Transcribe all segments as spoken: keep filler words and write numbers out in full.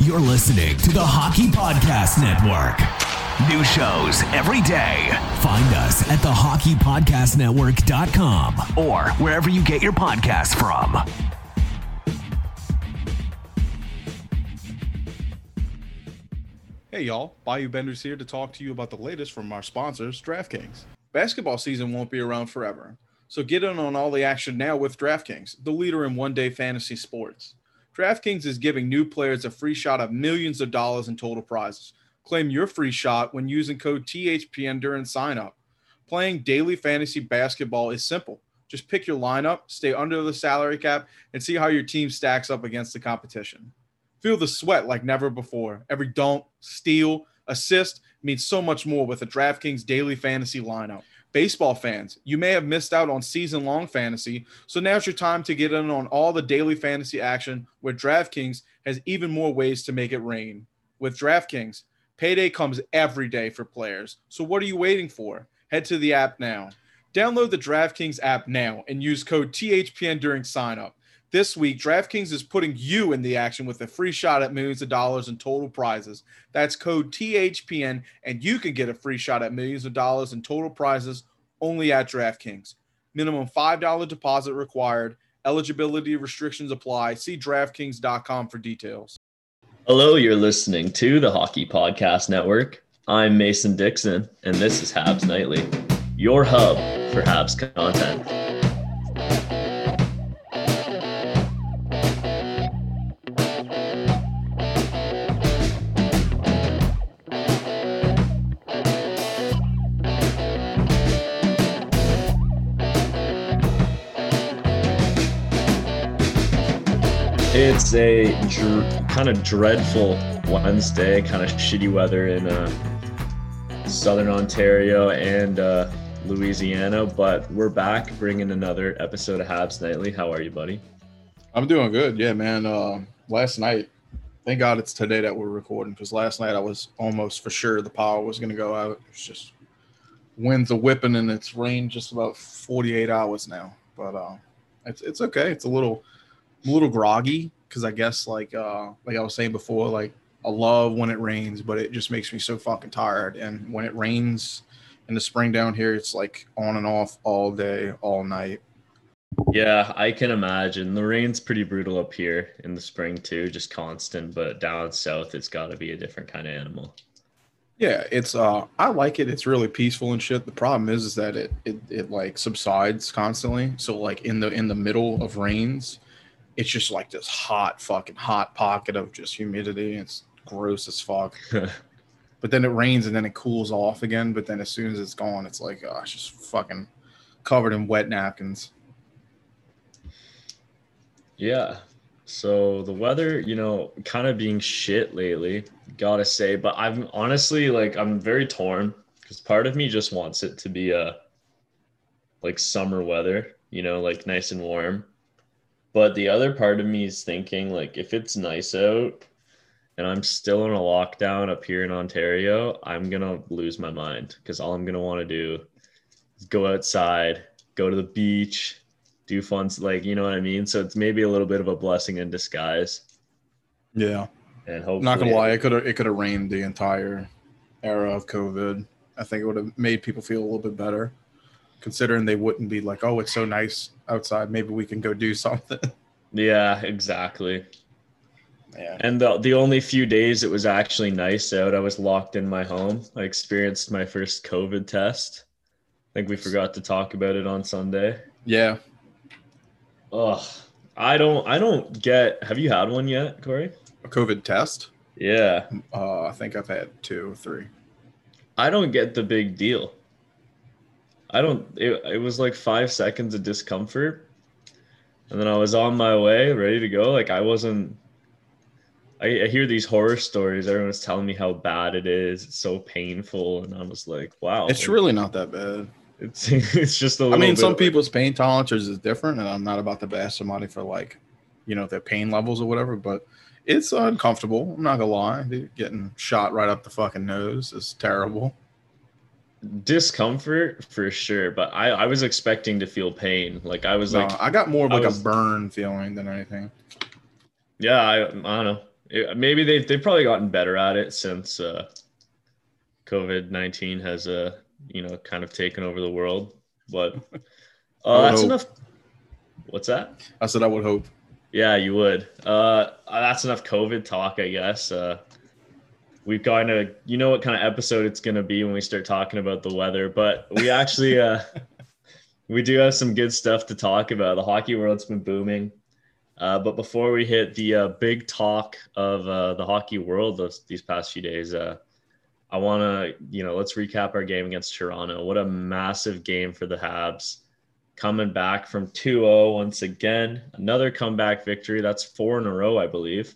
You're listening to the Hockey Podcast Network. New shows every day. Find us at the hockey podcast network dot com or wherever you get your podcasts from. Hey y'all, Bayou Benders here to talk to you about the latest from our sponsors, DraftKings. Basketball season won't be around forever, so get in on all the action now with DraftKings, the leader in one-day fantasy sports. DraftKings is giving new players a free shot at millions of dollars in total prizes. Claim your free shot when using code T H P N during sign-up. Playing daily fantasy basketball is simple. Just pick your lineup, stay under the salary cap, and see how your team stacks up against the competition. Feel the sweat like never before. Every dunk, steal, assist means so much more with a DraftKings daily fantasy lineup. Baseball fans, you may have missed out on season-long fantasy, so now's your time to get in on all the daily fantasy action where DraftKings has even more ways to make it rain. With DraftKings, payday comes every day for players, so what are you waiting for? Head to the app now. Download the DraftKings app now and use code T H P N during sign-up. This week, DraftKings is putting you in the action with a free shot at millions of dollars in total prizes. That's code T H P N, and you can get a free shot at millions of dollars in total prizes only at DraftKings. Minimum five dollars deposit required. Eligibility restrictions apply. See DraftKings dot com for details. Hello, you're listening to the Hockey Podcast Network. I'm Mason Dixon, and this is Habs Nightly, your hub for Habs content. It's a dr- kind of dreadful Wednesday, kind of shitty weather in uh, Southern Ontario and uh, Louisiana, but we're back bringing another episode of Habs Nightly. How are you, buddy? I'm doing good. Yeah, man. Uh, last night, thank God it's today that we're recording, because last night I was almost for sure the power was going to go out. It's just winds are whipping and it's rained just about forty-eight hours now, but uh, it's it's okay. It's a little a little groggy because I guess like uh, like I was saying before, like I love when it rains, but it just makes me so fucking tired. And when it rains in the spring down here, it's like on and off all day, all night. Yeah, I can imagine. The rain's pretty brutal up here in the spring too, just constant, but down south it's got to be a different kind of animal. Yeah, it's uh I like it. It's really peaceful and shit. The problem is is that it it, it like subsides constantly. So like in the in the middle of rains, it's just like this hot fucking hot pocket of just humidity. It's gross as fuck. But then it rains and then it cools off again. But then as soon as it's gone, it's like, oh, it's just fucking covered in wet napkins. Yeah. So the weather, you know, kind of being shit lately, gotta say. But I'm honestly like, I'm very torn because part of me just wants it to be a like summer weather, you know, like nice and warm. But the other part of me is thinking, like, if it's nice out and I'm still in a lockdown up here in Ontario, I'm going to lose my mind because all I'm going to want to do is go outside, go to the beach, do fun, like, you know what I mean? So it's maybe a little bit of a blessing in disguise. Yeah. And hopefully, not going to lie, it could have it could have rained the entire era of COVID. I think it would have made people feel a little bit better, considering they wouldn't be like, oh, it's so nice outside, maybe we can go do something. Yeah, exactly. Yeah. And the the only few days it was actually nice out, I was locked in my home. I experienced my first COVID test. I think we forgot to talk about it on Sunday. Yeah. Ugh. I don't I don't get, have you had one yet, Corey? A COVID test? Yeah. Uh, I think I've had two or three. I don't get the big deal. I don't, it, it was like five seconds of discomfort. And then I was on my way, ready to go. Like I wasn't, I, I hear these horror stories. Everyone's telling me how bad it is. It's so painful. And I was like, wow. It's really not that bad. It's it's just a little I mean, bit some like, people's pain tolerances is different. And I'm not about to bash somebody for like, you know, their pain levels or whatever. But it's uncomfortable. I'm not going to lie. Dude, getting shot right up the fucking nose is terrible. Discomfort for sure, but I, I was expecting to feel pain. Like I was no, like, I got more of like was, a burn feeling than anything. Yeah, I, I don't know. It, maybe they've they've probably gotten better at it since uh, COVID nineteen has uh you know kind of taken over the world. But uh, that's hope. enough. What's that? I said I would hope. Yeah, you would. Uh, that's enough COVID talk, I guess. Uh, we've kind of, you know what kind of episode it's going to be when we start talking about the weather, but we actually, uh, we do have some good stuff to talk about. The hockey world's been booming. Uh, but before we hit the uh, big talk of uh, the hockey world those, these past few days, uh, I want to, you know, let's recap our game against Toronto. What a massive game for the Habs. Coming back from two oh once again, another comeback victory. That's four in a row, I believe.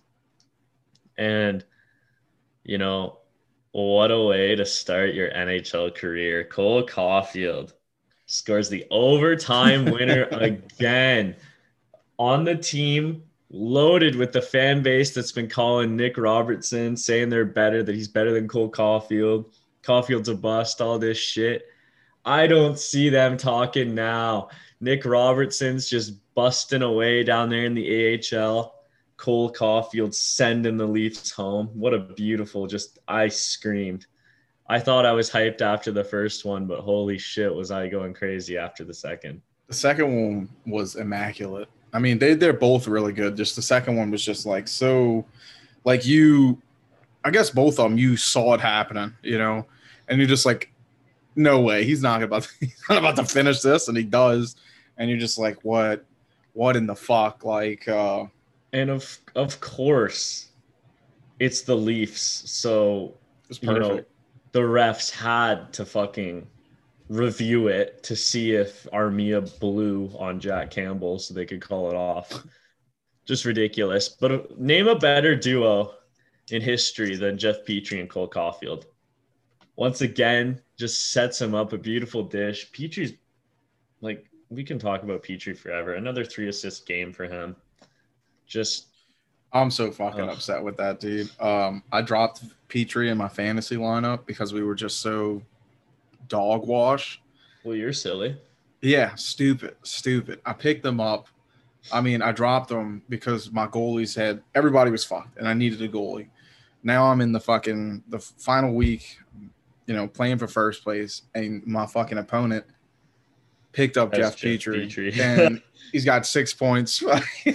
And, you know, what a way to start your N H L career. Cole Caulfield scores the overtime winner again on the team, loaded with the fan base that's been calling Nick Robertson, saying they're better, that he's better than Cole Caulfield. Caulfield's a bust, all this shit. I don't see them talking now. Nick Robertson's just busting away down there in the A H L. Cole Caulfield sending the Leafs home. What a beautiful, just, I screamed. I thought I was hyped after the first one, but holy shit, was I going crazy after the second. The second one was immaculate. I mean, they, they're both really good. Just the second one was just like so, like you, I guess both of them, you saw it happening, you know, and you're just like, no way, he's not about to, he's not about to finish this, and he does, and you're just like, what, what in the fuck, like. Uh, and of of course, it's the Leafs, so it's you perfect. know the refs had to fucking review it to see if Armia blew on Jack Campbell so they could call it off. Just ridiculous. But name a better duo in history than Jeff Petrie and Cole Caulfield. Once again, just sets him up a beautiful dish. Petrie's like, we can talk about Petrie forever. Another three assist game for him. Just, I'm so fucking ugh. upset with that, dude. Um, I dropped Petrie in my fantasy lineup because we were just so dog wash. Well, you're silly. Yeah, stupid, stupid. I picked them up. I mean, I dropped them because my goalies had everybody was fucked, and I needed a goalie. Now I'm in the fucking the final week, you know, playing for first place, and my fucking opponent picked up That's Jeff, Jeff Petrie, Petrie. and he's got six points,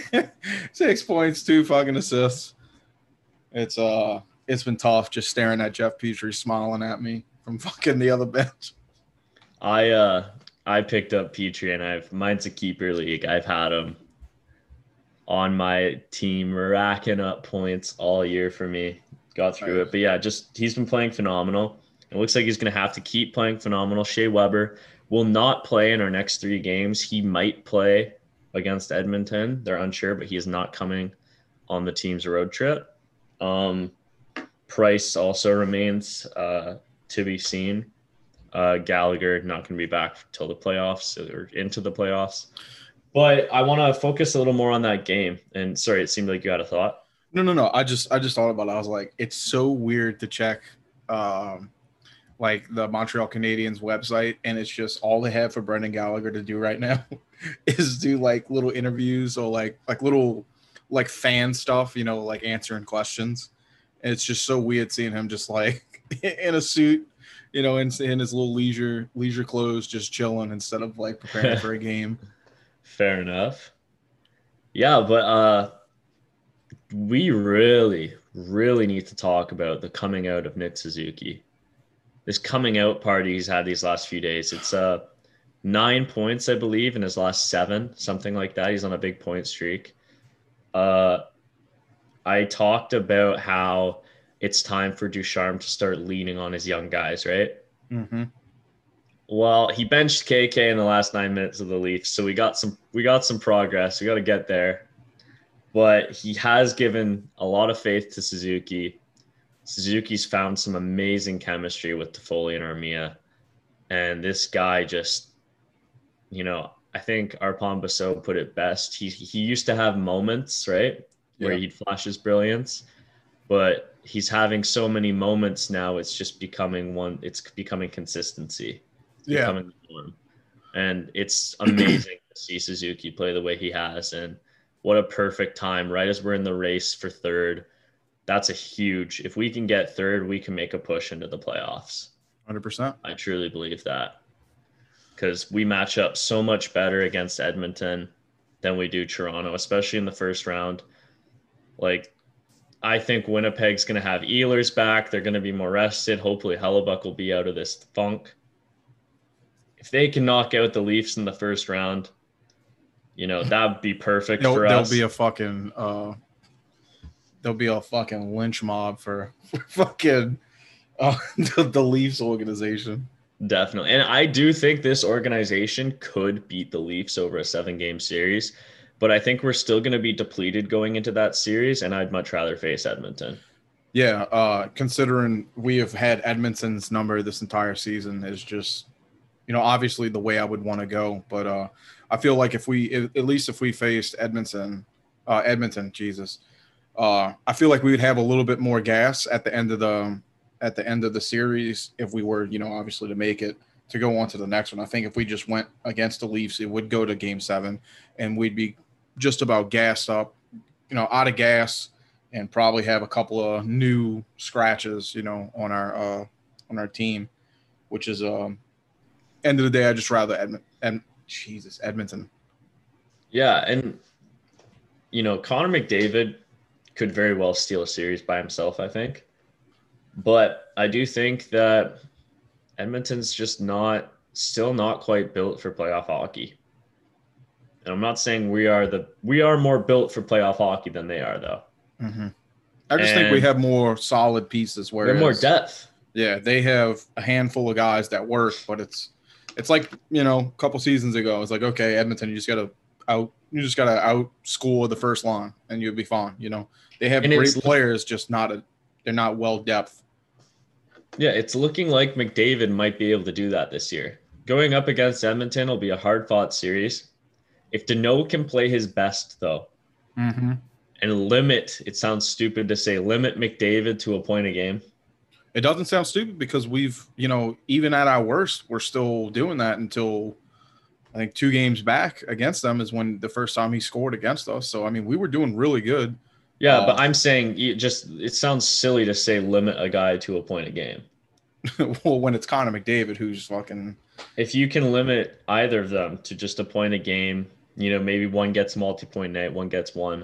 six points, two fucking assists. It's uh, it's been tough just staring at Jeff Petrie smiling at me from fucking the other bench. I uh, I picked up Petrie, and I've mine's a keeper league. I've had him on my team, racking up points all year for me. Got through it, but yeah, just he's been playing phenomenal. It looks like he's going to have to keep playing phenomenal. Shea Weber will not play in our next three games. He might play against Edmonton. They're unsure, but he is not coming on the team's road trip. Um, Price also remains uh, to be seen. Uh, Gallagher not going to be back till the playoffs or into the playoffs. But I want to focus a little more on that game. And sorry, it seemed like you had a thought. No, no, no. I just I just thought about it. I was like, it's so weird to check um, like the Montreal Canadiens website, and it's just all they have for Brendan Gallagher to do right now is do like little interviews or like like little like fan stuff, you know, like answering questions. And it's just so weird seeing him just like in a suit, you know, in, in his little leisure leisure clothes, just chilling instead of like preparing for a game. Fair enough. Yeah, but uh, we really, really need to talk about the coming out of Nick Suzuki. This coming out party he's had these last few days. It's uh, nine points, I believe, in his last seven, something like that. He's on a big point streak. Uh, I talked about how it's time for Ducharme to start leaning on his young guys, right? Mm-hmm. Well, he benched K K in the last nine minutes of the Leafs, so we got some we got some progress. We got to get there, but he has given a lot of faith to Suzuki. Suzuki's found some amazing chemistry with Toffoli and Armia, and this guy just, you know, I think Arpon Basso put it best. He he used to have moments, right, where Yeah. he'd flash his brilliance, but he's having so many moments now. It's just becoming one. It's becoming consistency. Yeah. Becoming the norm. And it's amazing to see Suzuki play the way he has. And what a perfect time, right as we're in the race for third, That's a huge, if we can get third, we can make a push into the playoffs. one hundred percent. I truly believe that. Because we match up so much better against Edmonton than we do Toronto, especially in the first round. Like, I think Winnipeg's going to have Ehlers back. They're going to be more rested. Hopefully Hellebuck will be out of this funk. If they can knock out the Leafs in the first round, you know, that would be perfect There'll, for there'll us. be a fucking uh, there'll be a fucking lynch mob for, for fucking uh, the, the Leafs organization. Definitely. And I do think this organization could beat the Leafs over a seven-game series. But I think we're still going to be depleted going into that series, and I'd much rather face Edmonton. Yeah, uh, considering we have had Edmonton's number this entire season is just, you know, obviously the way I would want to go. But uh, I feel like if we, at least if we faced Edmonton, uh, Edmonton, Jesus, uh, I feel like we would have a little bit more gas at the end of the at the end of the series if we were, you know, obviously to make it to go on to the next one. I think if we just went against the Leafs, it would go to Game Seven, and we'd be just about gassed up, you know, out of gas, and probably have a couple of new scratches, you know, on our uh, on our team, which is um, end of the day, I just rather Edmont and Jesus Edmonton. Yeah, and you know, Connor McDavid could very well steal a series by himself, I think, but I do think that Edmonton's just not still not quite built for playoff hockey. And I'm not saying we are the we are more built for playoff hockey than they are, though. Mm-hmm. I just and think we have more solid pieces. Where more depth. Yeah, they have a handful of guys that work, but it's it's like, you know, a couple seasons ago, it's like, okay, Edmonton, you just gotta out you just gotta outscore the first line and you'll be fine. You know, they have and great players, just not a they're not well depth. Yeah, it's looking like McDavid might be able to do that this year. Going up against Edmonton will be a hard fought series. If Deneau can play his best, though, mm-hmm. and limit, it sounds stupid to say limit McDavid to a point a game. It doesn't sound stupid because we've, you know, even at our worst, we're still doing that until I think two games back against them is when the first time he scored against us. So, I mean, we were doing really good. Yeah, uh, but I'm saying it just it sounds silly to say limit a guy to a point a game. Well, when it's Connor McDavid, who's fucking. If you can limit either of them to just a point a game, you know, maybe one gets multi-point night, one gets one.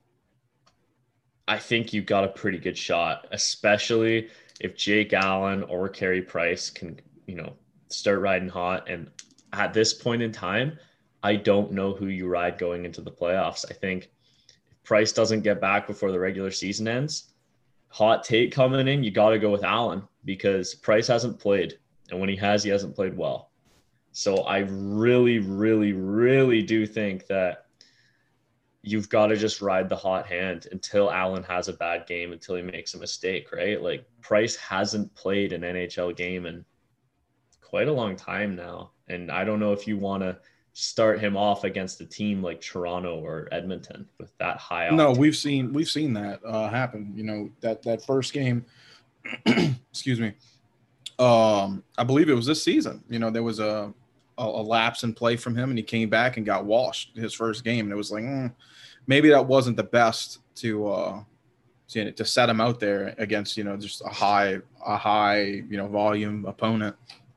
I think you got a pretty good shot, especially if Jake Allen or Carey Price can, you know, start riding hot. And at this point in time, I don't know who you ride going into the playoffs. I think if Price doesn't get back before the regular season ends, hot take coming in, you got to go with Allen because Price hasn't played. And when he has, he hasn't played well. So I really, really, really do think that you've got to just ride the hot hand until Allen has a bad game, until he makes a mistake, right? Like Price hasn't played an N H L game in quite a long time now. And I don't know if you want to start him off against a team like Toronto or Edmonton with that high. No, we've seen we've seen that uh, happen. You know, that that first game, excuse me. Um, I believe it was this season. You know, there was a, a a lapse in play from him, and he came back and got washed his first game. And it was like, mm, maybe that wasn't the best to uh, to, to set him out there against, you know, just a high a high you know volume opponent.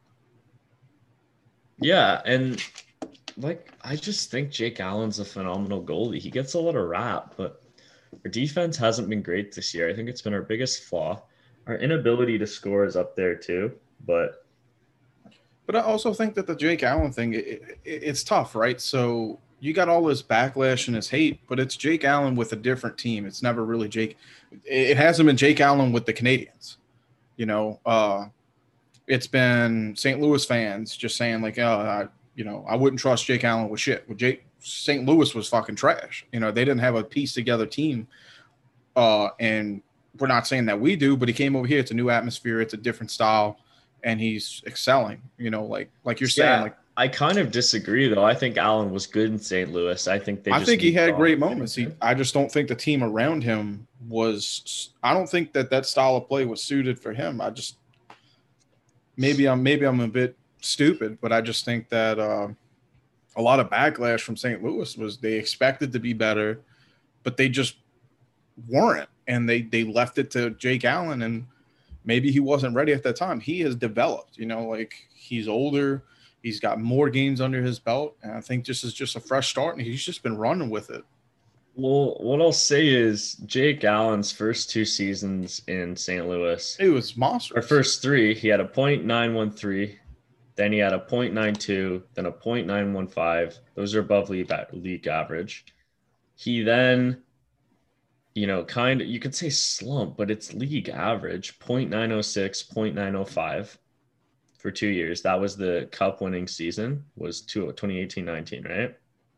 Yeah, and like I just think Jake Allen's a phenomenal goalie. He gets a lot of rap, but our defense hasn't been great this year. I think it's been our biggest flaw. Our inability to score is up there too, but but I also think that the Jake Allen thing, it, it, it's tough, right? So you got all this backlash and this hate, but it's Jake Allen with a different team. It's never really Jake. It hasn't been Jake Allen with the Canadians. You know, uh, it's been Saint Louis fans just saying like, oh, I, you know, I wouldn't trust Jake Allen with shit. Well, Jake Saint Louis was fucking trash. You know, they didn't have a piece together team, uh, and we're not saying that we do, but he came over here. It's a new atmosphere. It's a different style, and he's excelling. You know, like like you're saying. Yeah, like I kind of disagree, though. I think Allen was good in Saint Louis. I think they. I just think he moved had on. great moments. He, I just don't think the team around him was. I don't think that that style of play was suited for him. I just maybe I'm maybe I'm a bit stupid, but I just think that uh, a lot of backlash from Saint Louis was they expected to be better, but they just weren't. and they they left it to Jake Allen, and maybe he wasn't ready at that time. He has developed, you know, like he's older, he's got more games under his belt, and I think this is just a fresh start, and he's just been running with it. Well, what I'll say is Jake Allen's first two seasons in Saint Louis, it was monstrous. Our first three, he had a point nine one three, then he had a point nine two, then a point nine one five. Those are above league, league average. He then, you know, kind of, you could say slump, but it's league average, point nine oh six, point nine oh five for two years. That was the cup winning season, was twenty eighteen nineteen, right?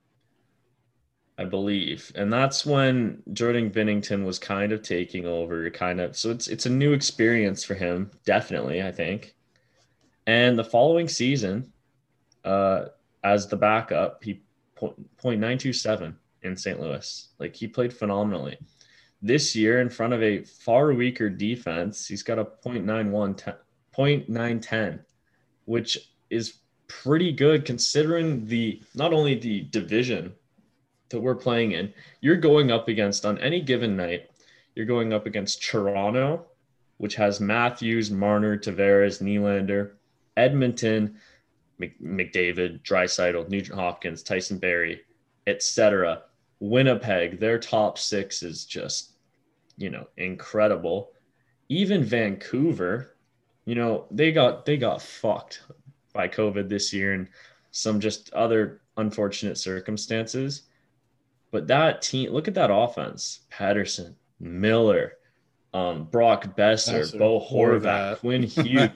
I believe. And that's when Jordan Binnington was kind of taking over, kind of. So it's it's a new experience for him, definitely, I think. And the following season, uh, as the backup, he point nine two seven in Saint Louis. Like, he played phenomenally. This year, in front of a far weaker defense, he's got a point nine one, point nine one oh, which is pretty good considering the not only the division that we're playing in. You're going up against, on any given night, you're going up against Toronto, which has Matthews, Marner, Tavares, Nylander, Edmonton, McDavid, Draisaitl, Nugent Hopkins, Tyson Barrie, et cetera. Winnipeg, their top six is just, you know, incredible. Even Vancouver, you know, they got they got fucked by COVID this year and some just other unfortunate circumstances. But that team, look at that offense. Patterson, Miller, um, Brock Besser, Besser Bo Horvat, Quinn Hughes.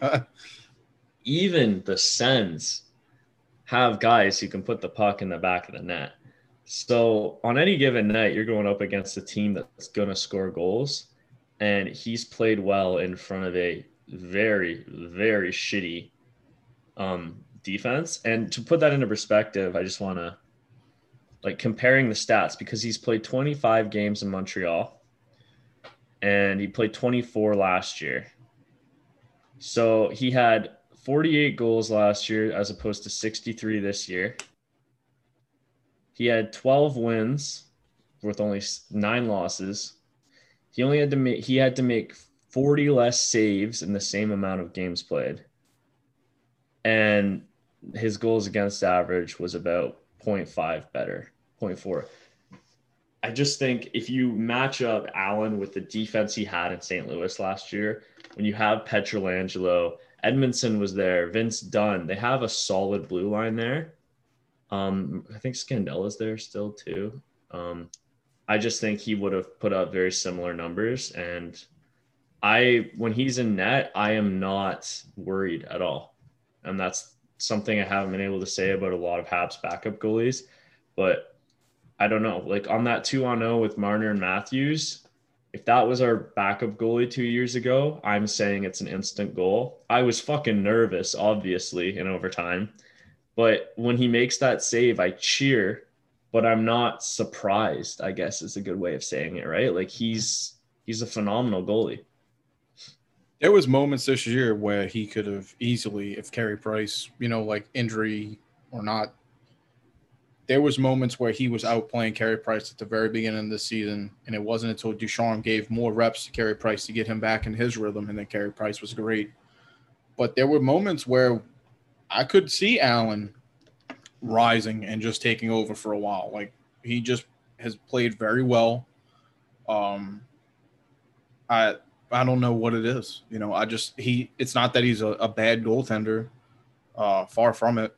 Even the Sens have guys who can put the puck in the back of the net. So on any given night, you're going up against a team that's going to score goals. And he's played well in front of a very, very shitty um, defense. And to put that into perspective, I just want to, like, comparing the stats, because he's played twenty-five games in Montreal and he played twenty-four last year. So he had forty-eight goals last year as opposed to sixty-three this year. He had twelve wins with only nine losses. He only had to make he had to make forty less saves in the same amount of games played. And his goals against average was about point five better, point four. I just think if you match up Allen with the defense he had in Saint Louis last year, when you have Pietrangelo, Edmondson was there, Vince Dunn, they have a solid blue line there. Um, I think Scandella's there still too. Um, I just think he would have put up very similar numbers. And I, when he's in net, I am not worried at all. And that's something I haven't been able to say about a lot of Habs backup goalies, but I don't know, like on that two on oh with Marner and Matthews, if that was our backup goalie two years ago, I'm saying it's an instant goal. I was fucking nervous, obviously, in overtime, but when he makes that save, I cheer, but I'm not surprised, I guess is a good way of saying it, right? Like he's, he's a phenomenal goalie. There was moments this year where he could have easily, if Carey Price, you know, like injury or not, there was moments where he was outplaying Carey Price at the very beginning of the season, and it wasn't until Ducharme gave more reps to Carey Price to get him back in his rhythm, and then Carey Price was great. But there were moments where I could see Allen rising and just taking over for a while. Like, he just has played very well. Um, I – I don't know what it is. You know, I just, he, it's not that he's a, a bad goaltender. Uh, far from it.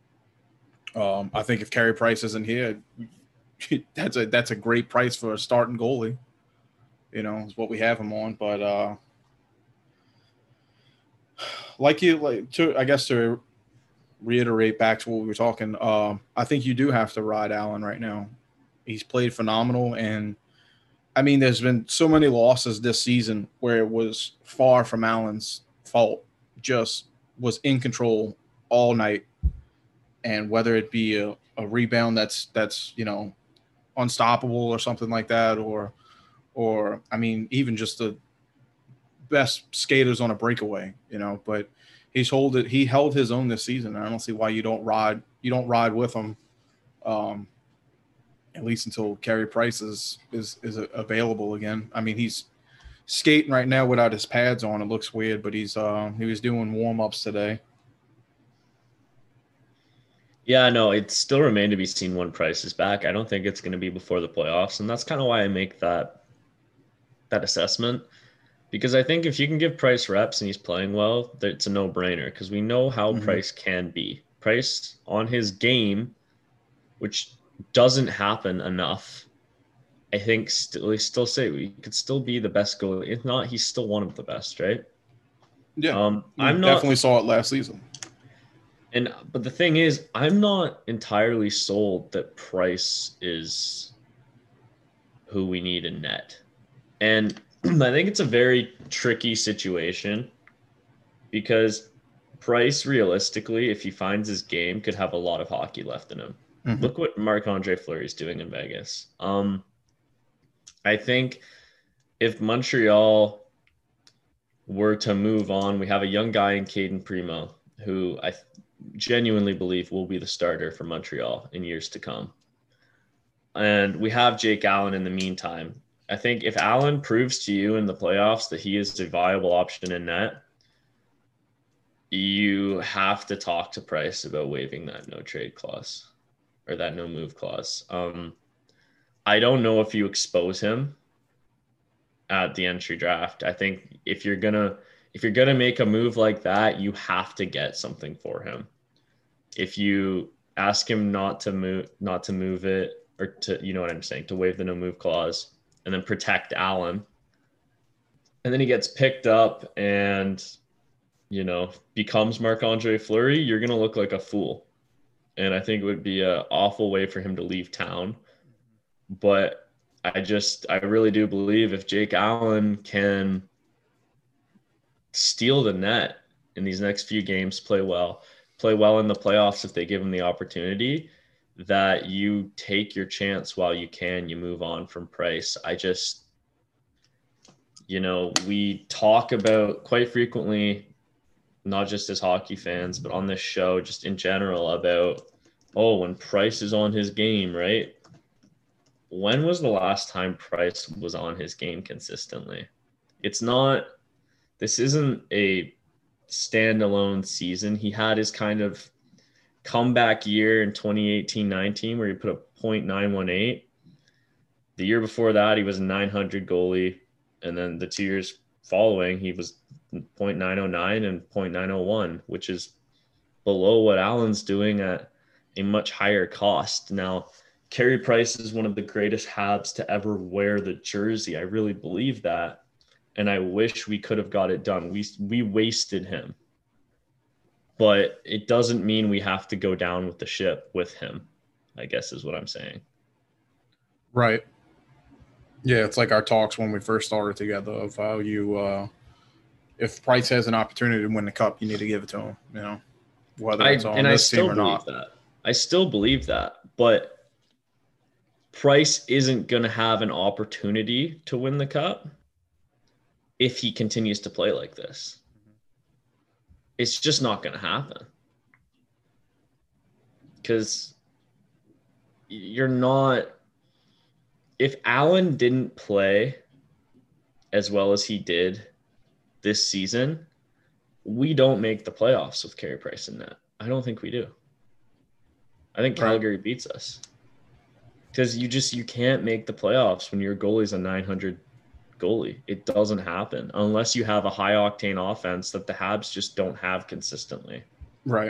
Um, I think if Carey Price isn't here, that's a, that's a great price for a starting goalie. You know, is what we have him on. But uh, like you, like to, I guess to reiterate back to what we were talking, uh, I think you do have to ride Allen right now. He's played phenomenal, and I mean, there's been so many losses this season where it was far from Allen's fault, just was in control all night. And whether it be a, a rebound that's, that's, you know, unstoppable or something like that, or, or, I mean, even just the best skaters on a breakaway, you know, but he's hold it, he held his own this season. I don't see why you don't ride, you don't ride with him. Um, at least until Carey Price is, is, is available again. I mean, he's skating right now without his pads on. It looks weird, but he's uh, he was doing warm-ups today. Yeah, no, it still remains to be seen when Price is back. I don't think it's going to be before the playoffs, and that's kind of why I make that that assessment. Because I think if you can give Price reps and he's playing well, it's a no-brainer because we know how mm-hmm. Price can be. Price on his game, which doesn't happen enough, I think still we still say we could still be the best goalie. If not, he's still one of the best, right? Yeah, um, I I'm definitely not, saw it last season. And but the thing is, I'm not entirely sold that Price is who we need in net, and I think it's a very tricky situation because Price, realistically, if he finds his game, could have a lot of hockey left in him. Mm-hmm. Look what Marc-Andre Fleury is doing in Vegas. Um, I think if Montreal were to move on, we have a young guy in Caden Primo who I genuinely believe will be the starter for Montreal in years to come. And we have Jake Allen in the meantime. I think if Allen proves to you in the playoffs that he is a viable option in net, you have to talk to Price about waiving that no trade clause or that no move clause. Um, I don't know if you expose him at the entry draft. I think if you're gonna if you're gonna make a move like that, you have to get something for him. If you ask him not to move, not to move it, or to, you know what I'm saying, to waive the no move clause, and then protect Allen, and then he gets picked up and, you know, becomes Marc-Andre Fleury, you're gonna look like a fool. And I think it would be an awful way for him to leave town. But I just, I really do believe if Jake Allen can steal the net in these next few games, play well, play well in the playoffs if they give him the opportunity, that you take your chance while you can, you move on from Price. I just, you know, we talk about quite frequently, not just as hockey fans, but on this show, just in general, about, oh, when Price is on his game, right? When was the last time Price was on his game consistently? It's not, this isn't a standalone season. He had his kind of comeback year in twenty eighteen nineteen where he put a point nine one eight. The year before that, he was a nine hundred goalie. And then the two years following, he was point nine oh nine and point nine oh one, which is below what Allen's doing at a much higher cost. Now, Carey Price is one of the greatest Habs to ever wear the jersey. I really believe that. And I wish we could have got it done. We we wasted him. But it doesn't mean we have to go down with the ship with him, I guess is what I'm saying. Right. Yeah, it's like our talks when we first started together of how you uh, if Price has an opportunity to win the cup, you need to give it to him, you know, whether it's on I, and this I still team or believe not. That. I still believe that. But Price isn't going to have an opportunity to win the cup if he continues to play like this. It's just not going to happen. Because you're not... If Allen didn't play as well as he did this season, we don't make the playoffs with Carey Price in net. I don't think we do. I think Calgary right. beats us. Because you just, you can't make the playoffs when your goalie's a nine hundred goalie. It doesn't happen unless you have a high octane offense that the Habs just don't have consistently. Right.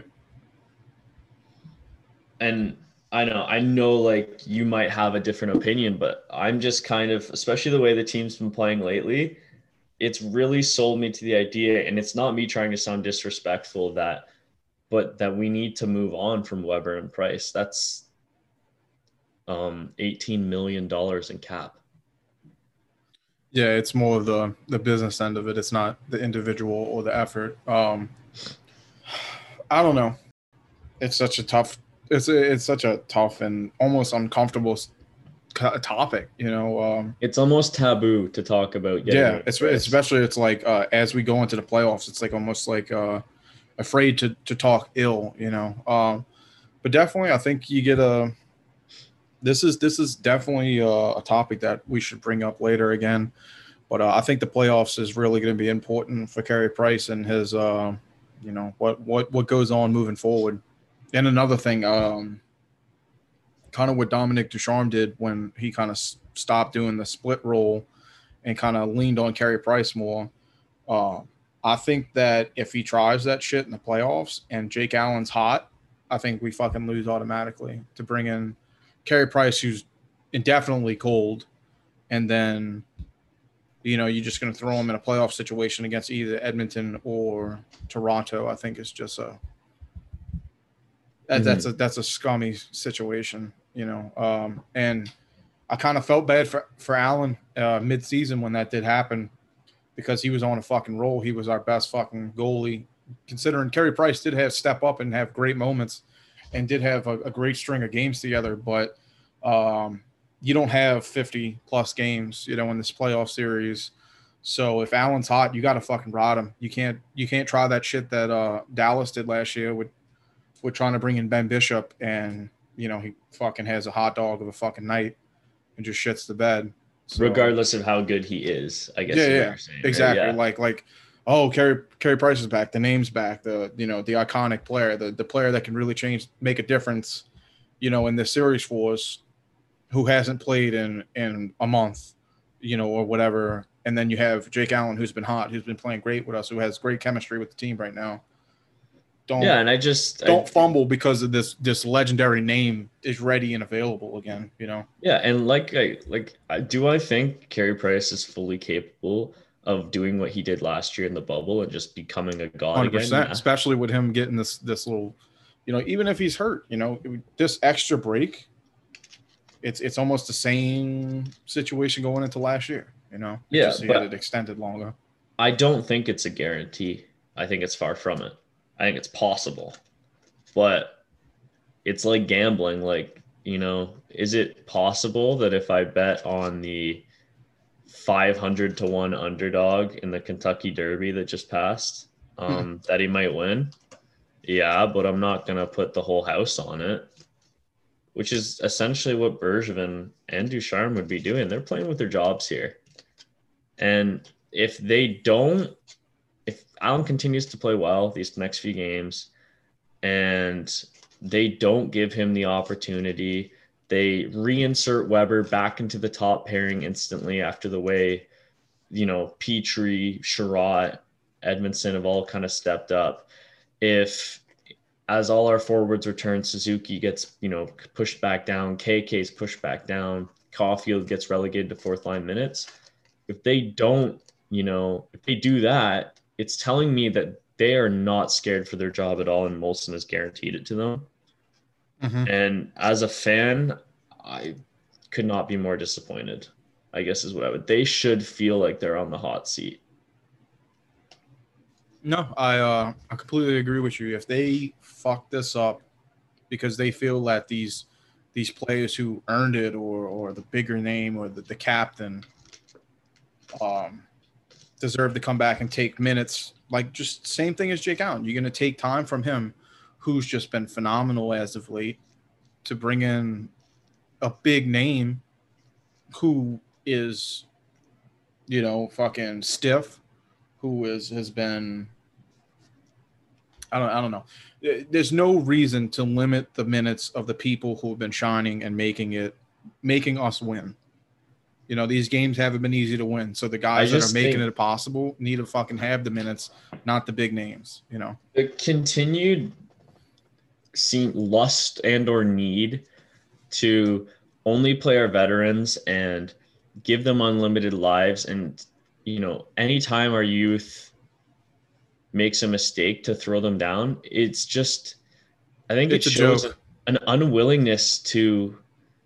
And I know, I know like you might have a different opinion, but I'm just kind of, especially the way the team's been playing lately, it's really sold me to the idea, and it's not me trying to sound disrespectful of that, but that we need to move on from Weber and Price. That's um, eighteen million dollars in cap. Yeah, it's more of the, the business end of it. It's not the individual or the effort. Um, I don't know. It's such a tough It's a, it's such a tough and almost uncomfortable topic, you know. Um, it's almost taboo to talk about. Yeah, it's, especially it's like uh, as we go into the playoffs, it's like almost like uh, afraid to to talk ill, you know. Um, but definitely, I think you get a this is this is definitely uh, a topic that we should bring up later again. But uh, I think the playoffs is really going to be important for Carey Price and his, uh, you know, what what what goes on moving forward. And another thing, um, kind of what Dominic Ducharme did when he kind of s- stopped doing the split role and kind of leaned on Carey Price more. Uh, I think that if he tries that shit in the playoffs and Jake Allen's hot, I think we fucking lose automatically to bring in Carey Price, who's indefinitely cold, and then, you know, you're just going to throw him in a playoff situation against either Edmonton or Toronto. I think it's just a that, mm-hmm. that's a that's a scummy situation, you know. Um, and I kind of felt bad for for Allen uh, mid-season when that did happen, because he was on a fucking roll. He was our best fucking goalie, considering Carey Price did have step up and have great moments and did have a, a great string of games together. But um, you don't have fifty plus games, you know, in this playoff series. So if Allen's hot, you got to fucking ride him. You can't, you can't try that shit that uh, Dallas did last year with, with trying to bring in Ben Bishop, and, you know, he fucking has a hot dog of a fucking night and just shits the bed. So, regardless of how good he is, I guess. Yeah, is yeah, what you're saying, exactly. Right? Yeah. Like, like, oh, Carey Carey Price is back. The name's back. The you know the iconic player, the the player that can really change, make a difference, you know, in this series for us, who hasn't played in in a month, you know, or whatever. And then you have Jake Allen, who's been hot, who's been playing great with us, who has great chemistry with the team right now. Don't yeah, and I just don't I, fumble because of this this legendary name is ready and available again. You know. Yeah, and like I like, I, do I think Carey Price is fully capable of doing what he did last year in the bubble and just becoming a god one hundred percent, again? Yeah. Especially with him getting this this little, you know, even if he's hurt, you know, this extra break, it's it's almost the same situation going into last year, you know. Yeah, just he but had it extended longer. I don't think it's a guarantee. I think it's far from it. I think it's possible, but it's like gambling. Like, you know, is it possible that if I bet on the five hundred to one underdog in the Kentucky Derby that just passed, um, that he might win? Yeah, but I'm not going to put the whole house on it, which is essentially what Bergevin and Ducharme would be doing. They're playing with their jobs here. And if they don't, if Allen continues to play well these next few games and they don't give him the opportunity, they reinsert Weber back into the top pairing instantly after the way, you know, Petrie, Sherratt, Edmondson have all kind of stepped up. If, as all our forwards return, Suzuki gets, you know, pushed back down, K K's pushed back down, Caulfield gets relegated to fourth line minutes. If they don't, you know, if they do that, it's telling me that they are not scared for their job at all, and Molson has guaranteed it to them. Mm-hmm. And as a fan, I could not be more disappointed, I guess is what I would. They should feel like they're on the hot seat. No, I uh, I completely agree with you. If they fuck this up because they feel that these these players who earned it, or or the bigger name, or the, the captain, um, deserve to come back and take minutes, like just same thing as Jake Allen. You're going to take time from him, who's just been phenomenal as of late, to bring in a big name who is, you know, fucking stiff, who is has been. I don't. I don't know. There's no reason to limit the minutes of the people who have been shining and making it, making us win. You know, these games haven't been easy to win. So the guys that are making it possible need to fucking have the minutes, not the big names, you know. The continued seem lust and or need to only play our veterans and give them unlimited lives. And, you know, anytime our youth makes a mistake, to throw them down, it's just, I think it's it shows joke. an unwillingness to,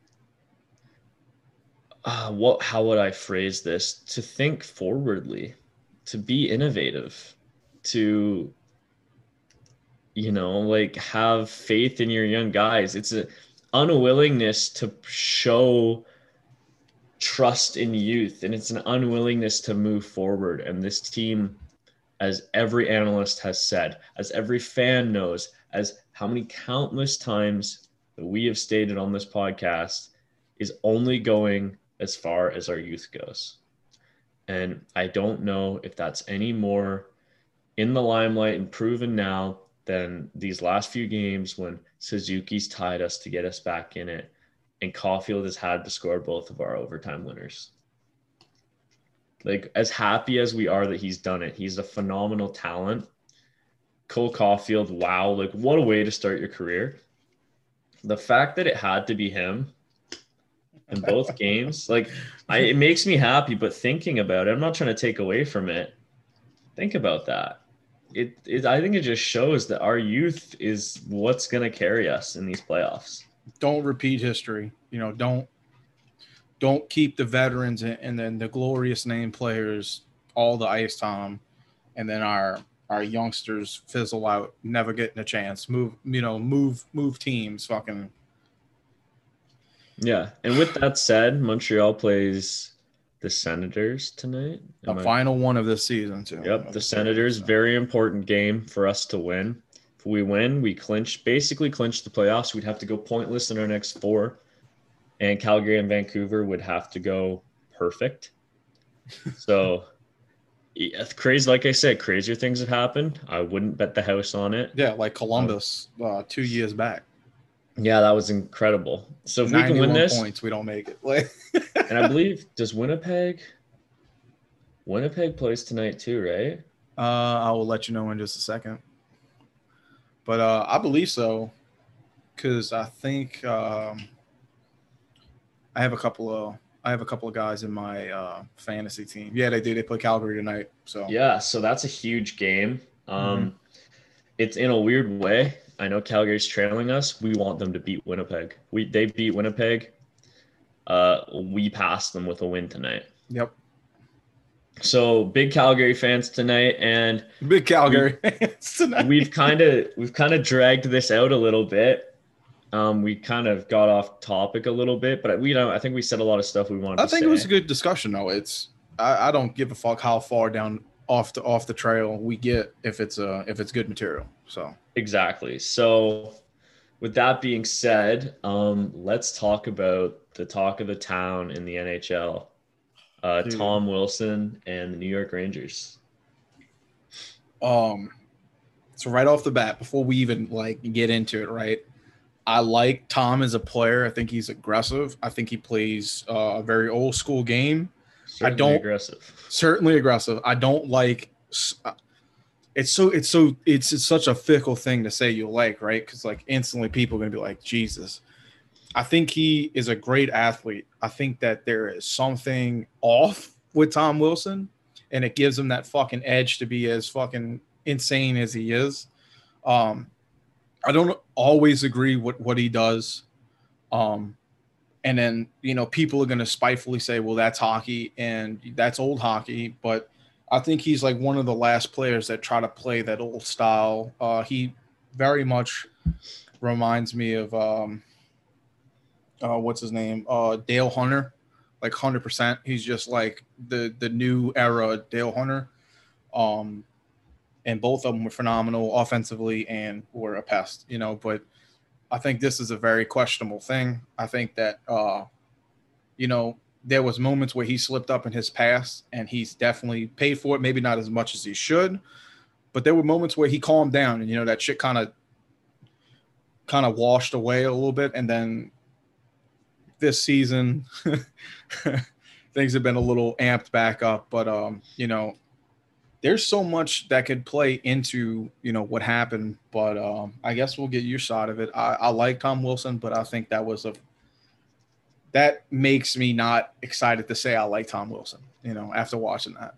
Uh, what? How would I phrase this? To think forwardly, to be innovative, to, you know, like have faith in your young guys. It's an unwillingness to show trust in youth, and it's an unwillingness to move forward. And this team, as every analyst has said, as every fan knows, as how many countless times that we have stated on this podcast, is only going as far as our youth goes. And I don't know if that's any more in the limelight and proven now than these last few games when Suzuki's tied us to get us back in it and Caulfield has had to score both of our overtime winners. Like, as happy as we are that he's done it, he's a phenomenal talent. Cole Caulfield, wow, like what a way to start your career. The fact that it had to be him in both games, like I, it makes me happy, but thinking about it, I'm not trying to take away from it. Think about that. It, it I think it just shows that our youth is what's going to carry us in these playoffs. Don't repeat history. You know, don't don't keep the veterans and, and then the glorious name players all the ice time, and then our our youngsters fizzle out, never getting a chance. Move, you know, move move teams, fucking. Yeah, and with that said, Montreal plays the Senators tonight. The Am I- final one of this season, too. Yep, the Senators, very important game for us to win. If we win, we clinch, basically clinch the playoffs. We'd have to go pointless in our next four, and Calgary and Vancouver would have to go perfect. So, yeah, crazy. Like I said, crazier things have happened. I wouldn't bet the house on it. Yeah, like Columbus uh, two years back. Yeah, that was incredible. So if we can win ninety-one this, points, we don't make it. Like, and I believe, does Winnipeg, Winnipeg plays tonight too, right? uh, I will let you know in just a second. But uh, I believe so, because I think um, I have a couple of I have a couple of guys in my uh, fantasy team. Yeah, they do. They play Calgary tonight. So Yeah, so that's a huge game. Um, Mm-hmm. It's in a weird way. I know Calgary's trailing us. We want them to beat Winnipeg. We they beat Winnipeg. Uh, we passed them with a win tonight. Yep, So big Calgary fans tonight, and big Calgary tonight. we've kind of we've kind of dragged this out a little bit. Um, we kind of got off topic a little bit, but we don't. I think we said a lot of stuff we wanted I to think say. it was a good discussion, though. It's I, I don't give a fuck how far down off the off the trail we get if it's uh if it's good material. So Exactly. So with that being said, um, let's talk about the talk of the town in the N H L. Uh, Dude. Tom Wilson and the New York Rangers. um, so right off the bat, before we even like get into it, right? I like Tom as a player. I think he's aggressive. I think he plays uh, a very old school game. Certainly don't- aggressive. Certainly aggressive. I don't like. It's so it's so it's, it's such a fickle thing to say you like, right? Because like instantly people are gonna be like, Jesus. I think he is a great athlete. I think that there is something off with Tom Wilson, and it gives him that fucking edge to be as fucking insane as he is. Um, I don't always agree with what he does. Um, and then, you know, people are going to spitefully say, well, that's hockey and that's old hockey. But I think he's like one of the last players that try to play that old style. Uh, he very much reminds me of, um, uh, what's his name? Uh, Dale Hunter, like one hundred percent. He's just like the, the new era Dale Hunter. Um, and both of them were phenomenal offensively and were a pest, you know, but I think this is a very questionable thing. I think that, uh, you know, there was moments where he slipped up in his past and he's definitely paid for it. Maybe not as much as he should, but there were moments where he calmed down and, you know, that shit kind of, kind of washed away a little bit. And then this season, things have been a little amped back up, but, um, you know, there's so much that could play into, you know, what happened, but um, I guess we'll get your side of it. I, I like Tom Wilson, but I think that was a that makes me not excited to say I like Tom Wilson, you know, after watching that.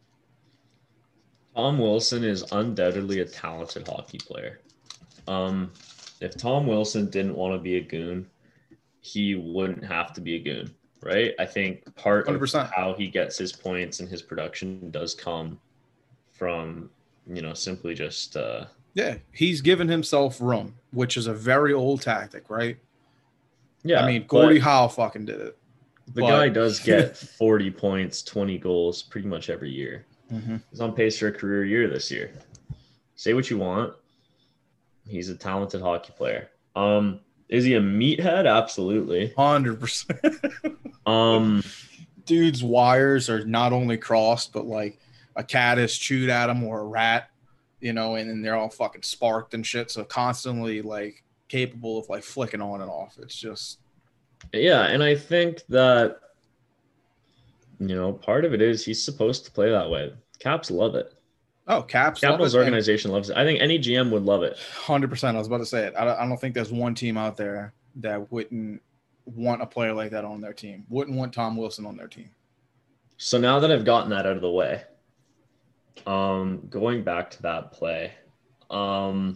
Tom Wilson is undoubtedly a talented hockey player. Um, if Tom Wilson didn't want to be a goon, he wouldn't have to be a goon, right? I think part one hundred percent of how he gets his points and his production does come from, you know, simply just uh Yeah, he's given himself room, which is a very old tactic, right? yeah. I mean, Gordie but Howe fucking did it. the but- guy does get forty points, twenty goals pretty much every year. Mm-hmm. He's on pace for a career year this year. Say what you want. He's a talented hockey player. Um, Is he a meathead? Absolutely. one hundred percent. Um, Dude's wires are not only crossed, but like a cat has chewed at him or a rat, you know, and then they're all fucking sparked and shit. So constantly like capable of like flicking on and off. It's just. Yeah, and I think that, you know, part of it is he's supposed to play that way. Caps love it. Oh, Caps. Capitals organization loves it. I think any G M would love it. one hundred percent. I was about to say it. I don't, I don't think there's one team out there that wouldn't want a player like that on their team. Wouldn't want Tom Wilson on their team. So now that I've gotten that out of the way, um, going back to that play, um,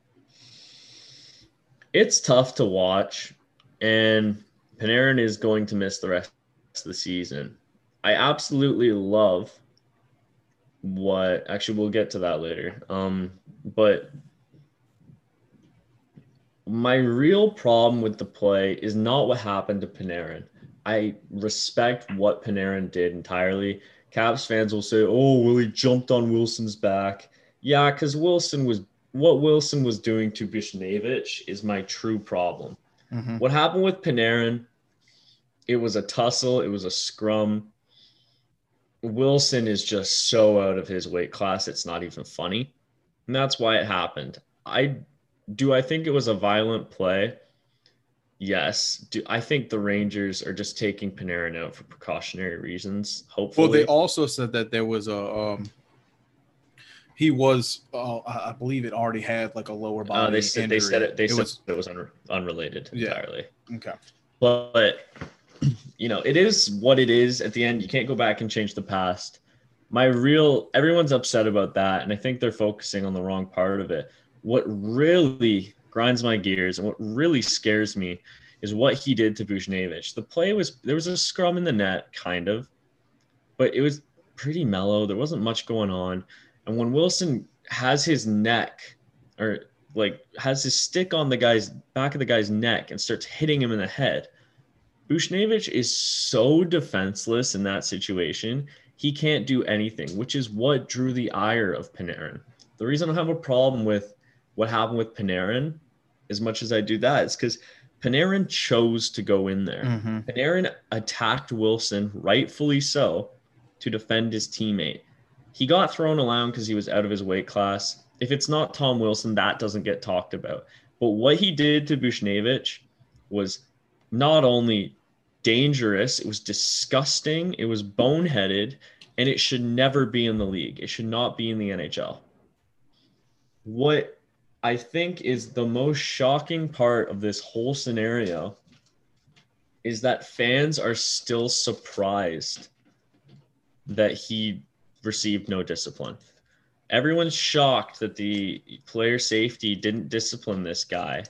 it's tough to watch, and Panarin is going to miss the rest of the season. I absolutely love what actually we'll get to that later. Um, but my real problem with the play is not what happened to Panarin. I respect what Panarin did entirely. Caps fans will say, "Oh, well, he jumped on Wilson's back." Yeah, because Wilson was what Wilson was doing to Buchnevich is my true problem. Mm-hmm. What happened with Panarin? It was a tussle. It was a scrum. Wilson is just so out of his weight class, it's not even funny. And that's why it happened. I do I think it was a violent play? Yes. Do I think the Rangers are just taking Panarin out for precautionary reasons, hopefully. Well, they also said that there was a um he was uh, I believe it already had like a lower body uh, they said injury. they said it they it said was, it was un, unrelated yeah. entirely. Okay. But you know, it is what it is at the end. You can't go back and change the past. My real, everyone's upset about that. And I think they're focusing on the wrong part of it. What really grinds my gears and what really scares me is what he did to Buchnevich. The play was, there was a scrum in the net, kind of, but it was pretty mellow. There wasn't much going on. And when Wilson has his neck or like has his stick on the guy's back of the guy's neck and starts hitting him in the head, Buchnevich is so defenseless in that situation. He can't do anything, which is what drew the ire of Panarin. The reason I have a problem with what happened with Panarin, as much as I do that, is because Panarin chose to go in there. Mm-hmm. Panarin attacked Wilson, rightfully so, to defend his teammate. He got thrown around because he was out of his weight class. If it's not Tom Wilson, that doesn't get talked about. But what he did to Buchnevich was not only dangerous, it was disgusting, it was boneheaded, and it should never be in the league. It should not be in the N H L. What I think is the most shocking part of this whole scenario is that fans are still surprised that he received no discipline. Everyone's shocked that the player safety didn't discipline this guy.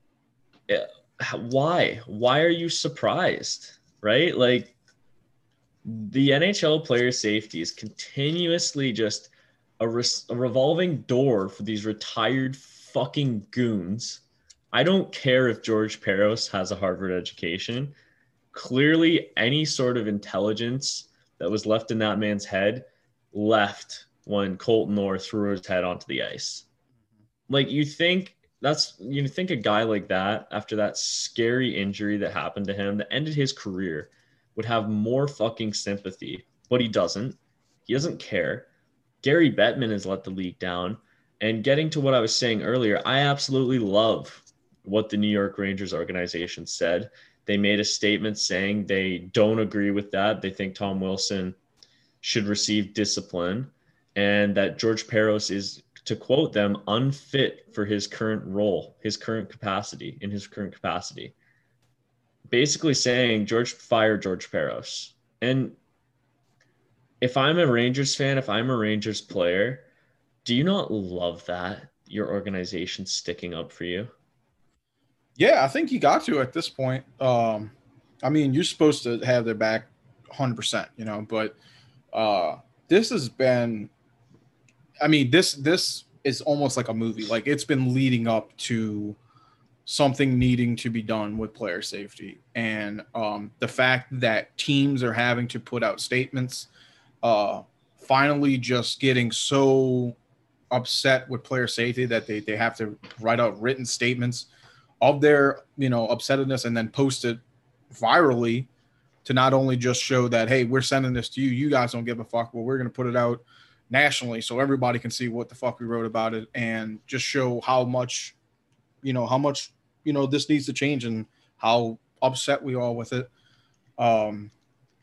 Why? Why are you surprised? Right? Like, the N H L player safety is continuously just a, res- a revolving door for these retired fucking goons. I don't care if George Peros has a Harvard education. Clearly, any sort of intelligence that was left in that man's head left when Colton Orr threw his head onto the ice. Like, you think that's you think a guy like that, after that scary injury that happened to him that ended his career, would have more fucking sympathy, but he doesn't. He doesn't care. Gary Bettman has let the league down. And getting to what I was saying earlier, I absolutely love what the New York Rangers organization said. They made a statement saying they don't agree with that. They think Tom Wilson should receive discipline and that George Peros is, to quote them, unfit for his current role, his current capacity, in his current capacity. Basically saying George fired George Peros. And if I'm a Rangers fan, if I'm a Rangers player, do you not love that your organization's sticking up for you? Yeah, I think you got to at this point. Um, I mean, you're supposed to have their back one hundred percent, you know, but uh, this has been, I mean, this this is almost like a movie. Like, it's been leading up to something needing to be done with player safety. And um, the fact that teams are having to put out statements, uh, finally just getting so upset with player safety that they, they have to write out written statements of their, you know, upsetness and then post it virally to not only just show that, hey, we're sending this to you, you guys don't give a fuck, but we're going to put it out nationally so everybody can see what the fuck we wrote about it, and just show how much, you know, how much, you know, this needs to change and how upset we are with it. Um,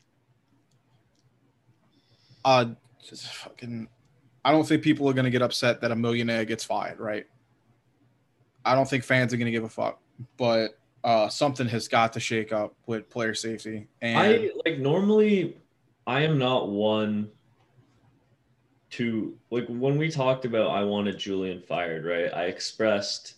uh, just fucking, I don't think people are going to get upset that a millionaire gets fired, right? I don't think fans are going to give a fuck, but uh, something has got to shake up with player safety. And I like normally I am not one to like when we talked about I wanted Julian fired, right? I expressed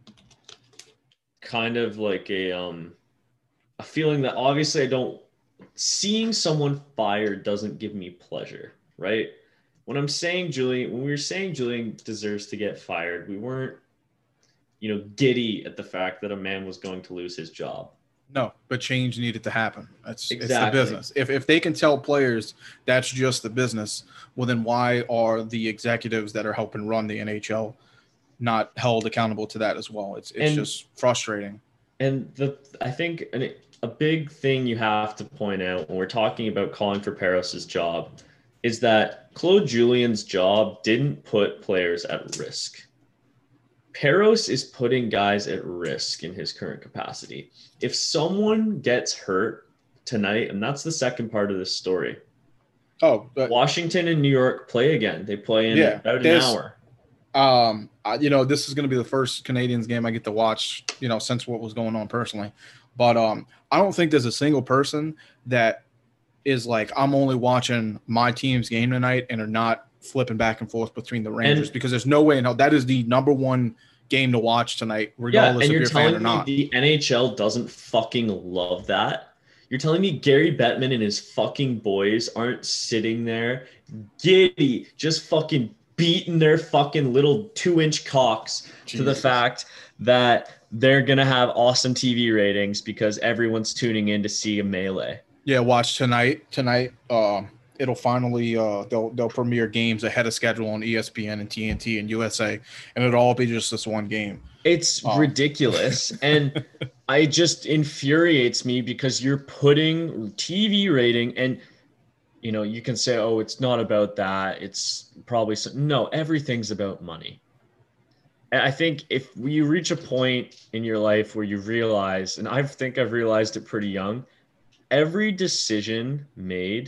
kind of like a um a feeling that obviously I don't seeing someone fired doesn't give me pleasure, right? When I'm saying Julian, when we were saying Julian deserves to get fired, we weren't, you know, giddy at the fact that a man was going to lose his job. No, but change needed to happen. That's Exactly. It's the business. If if they can tell players that's just the business, well, then why are the executives that are helping run the N H L not held accountable to that as well? It's it's And- just frustrating. And the I think an, a big thing you have to point out when we're talking about calling for Paros's job is that Claude Julien's job didn't put players at risk. Paros is putting guys at risk in his current capacity. If someone gets hurt tonight, and that's the second part of this story, Oh, but Washington and New York play again. They play in Yeah, about an there's- hour. Um, I, you know, this is going to be the first Canadians game I get to watch, you know, since what was going on personally. But um, I don't think there's a single person that is like, I'm only watching my team's game tonight and are not flipping back and forth between the Rangers, And- because there's no way in hell that is the number one game to watch tonight, Yeah, regardless and if you're you're a fan telling or me not. the N H L doesn't fucking love that? You're telling me Gary Bettman and his fucking boys aren't sitting there giddy, just fucking beating their fucking little two-inch cocks to the Jesus. fact that they're going to have awesome T V ratings because everyone's tuning in to see a melee. Yeah, watch tonight. Tonight, uh, it'll finally uh, they'll they'll premiere games ahead of schedule on E S P N and T N T and U S A, and it'll all be just this one game. It's Oh. ridiculous. And I just infuriates me because you're putting T V rating and, you know, you can say, oh, it's not about that. It's probably so. No, everything's about money. And I think if you reach a point in your life where you realize, and I think I've realized it pretty young, every decision made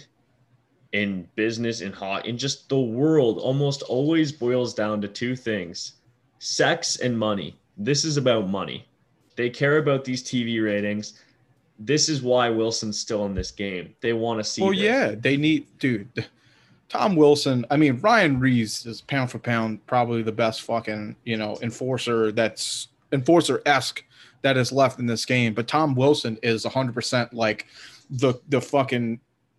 in business, in hot, in just the world almost always boils down to two things: sex and money. This is about money. They care about these T V ratings. This is why Wilson's still in this game. They want to see. Well, this. yeah, they need, dude. Tom Wilson. I mean, Ryan Reeves is pound for pound probably the best fucking, you know, enforcer that's enforcer esque that is left in this game. But Tom Wilson is one hundred percent like the the fucking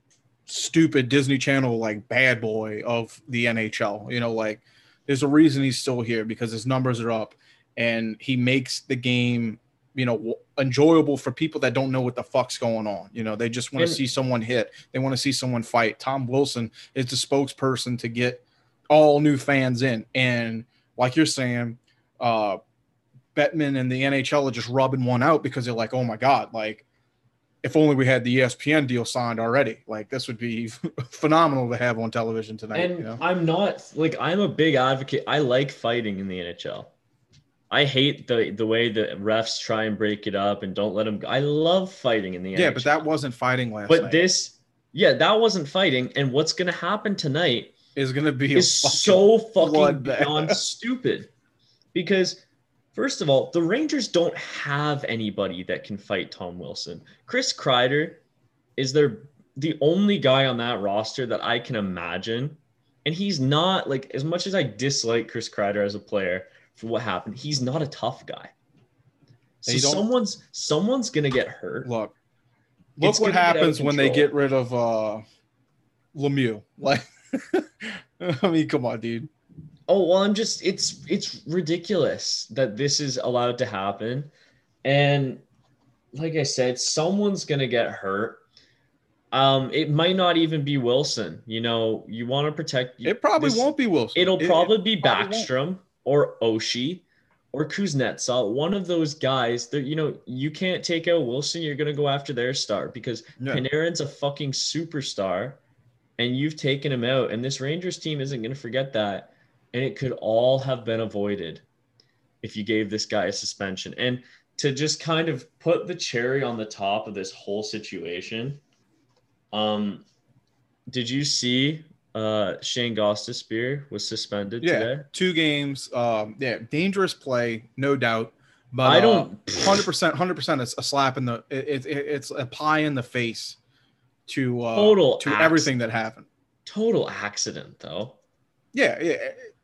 stupid Disney Channel like bad boy of the N H L. You know, like there's a reason he's still here, because his numbers are up and he makes the game, you know, enjoyable for people that don't know what the fuck's going on. You know, they just want to And- see someone hit. They want to see someone fight. Tom Wilson is the spokesperson to get all new fans in. And like you're saying, uh, Bettman and the N H L are just rubbing one out because they're like, oh my God, like if only we had the E S P N deal signed already. Like this would be phenomenal to have on television tonight. And you know? I'm not like I'm a big advocate. I like fighting in the N H L. I hate the the way the refs try and break it up and don't let them go. I love fighting in the Yeah, N H L. but that wasn't fighting last But night. this, yeah, that wasn't fighting. And what's going to happen tonight is going to be a is fucking so fucking bloodbath. beyond stupid. Because, first of all, the Rangers don't have anybody that can fight Tom Wilson. Chris Kreider is their the only guy on that roster that I can imagine. And he's not, like, as much as I dislike Chris Kreider as a player for what happened, he's not a tough guy. So They don't- someone's someone's gonna get hurt. Look, look It's what gonna get out of happens when they control. get rid of uh, Lemieux. Like, I mean, come on, dude. Oh, well, I'm just it's it's ridiculous that this is allowed to happen. And like I said, someone's gonna get hurt. Um, it might not even be Wilson. You know, you want to protect It probably this- won't be Wilson. It'll It- probably be probably won't. Backstrom or Oshie or Kuznetsov, one of those guys that, you know, you can't take out Wilson. You're going to go after their star because Yeah. Panarin's a fucking superstar and you've taken him out. And this Rangers team isn't going to forget that. And it could all have been avoided if you gave this guy a suspension. And to just kind of put the cherry on the top of this whole situation, um, did you see uh, Shane Gostisbehere was suspended Yeah, today? two games. Um, yeah, dangerous play, no doubt. But I don't hundred percent, hundred percent. It's a slap in the. It, it, it's a pie in the face to uh, Total to acc- everything that happened. Total accident, though. Yeah, yeah.